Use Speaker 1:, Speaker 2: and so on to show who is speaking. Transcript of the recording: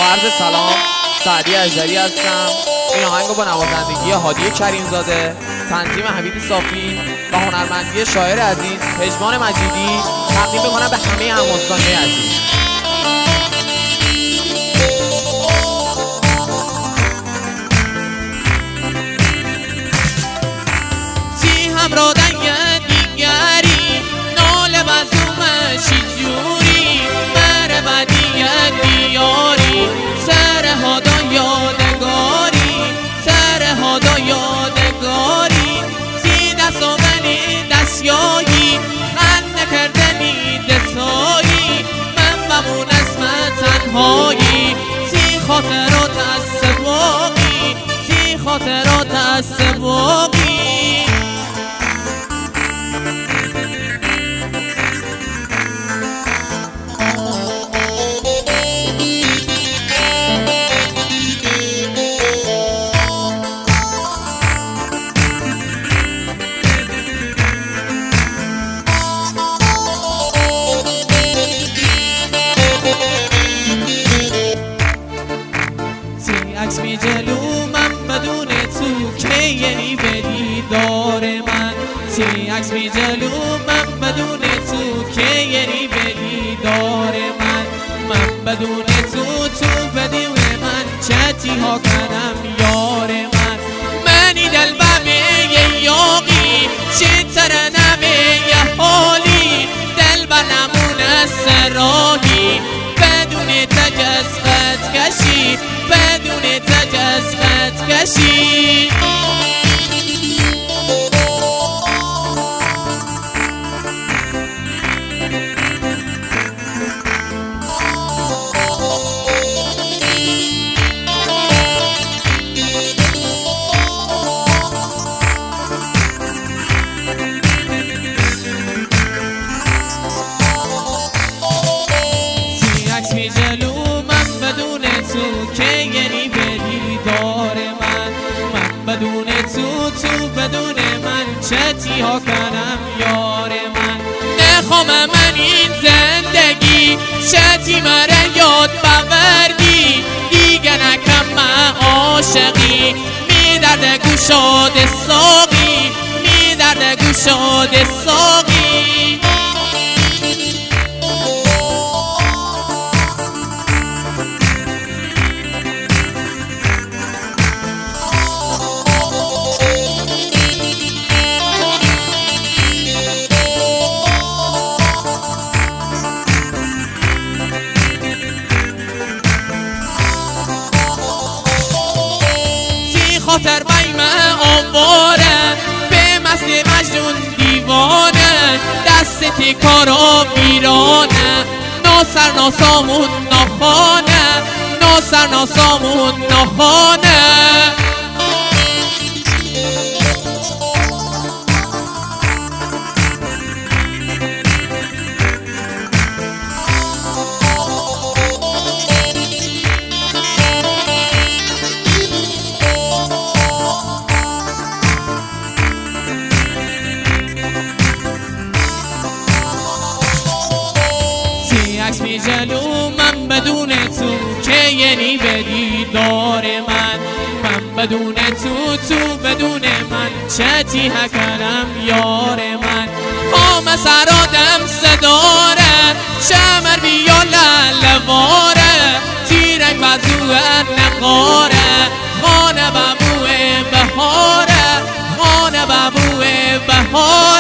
Speaker 1: عرض سلام، سعدی اژدری هستم. این آهنگو با نوازندگی هادی کریمزاده، تنظیم حمید صافی و هنرمندی شاعر عزیز پژمان مجیدی تقدیم میکنم به همه هموطنان عزیز.
Speaker 2: همراه دیگری ناله مظلوم شیجوری مر بدی دیاری سرهادا یادگاری سرهادا یادگاری سی دست و منی دستیایی خنده کردنی دستایی من بمون اسم تنهایی سی خاطرات از سباقی سی خاطرات از سباقی عکس می جلو من بدون تو که یعنی به دیدار من سی عکس می جلو من بدون تو که یعنی به دیدار من بدون تو بدون من چتی ها کنم یار منی دل ببه یاقی چه ترنمه یه حالی دل بنمون سراحی بدون تجسد کشی بدون تجسد کشی عکس می جلو من بدون تو که یعنی به دیدار من بدون تو بدون من چتی ها کنم یار من نخوام من این زندگی چتی مره یاد بوردی دیگه نکم من عاشقی می درد گوشاد ساقی می درد گوشاد ساقی خاطر بیم آواره به مثل مجنون دیوانه دست کارا ویرانه ناسر ناسامون نخانه ناسر ناسامون نخانه عکس می جلو من بدون تو که یعنی به دیدار من بدون تو بدون من چتی هکنم یار من قام سرادم صداره شمر بیا للواره تیرنگ بزوه نقاره خانه ببوه بهاره خانه ببوه بهاره